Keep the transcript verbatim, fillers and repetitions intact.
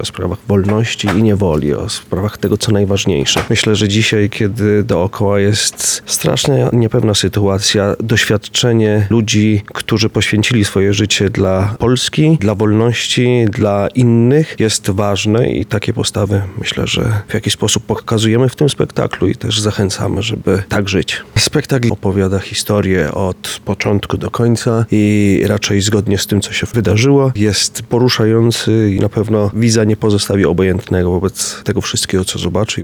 o sprawach wolności i niewoli, o sprawach tego, co najważniejsze. Myślę, że dzisiaj, kiedy dookoła jest strasznie niepewna sytuacja, doświadczenie ludzi, którzy poświęcili swoje życie dla Polski, dla wolności, dla innych, jest ważne i takie postawy myślę, że w jakiś sposób pokazujemy w tym spektaklu i też zachęcamy, żeby tak żyć. Spektakl opowiada historię od początku do końca i raczej zgodnie z tym, co się wydarzyło, jest poruszający i na pewno widza nie pozostawi obojętnego wobec tego wszystkiego, co zobaczy.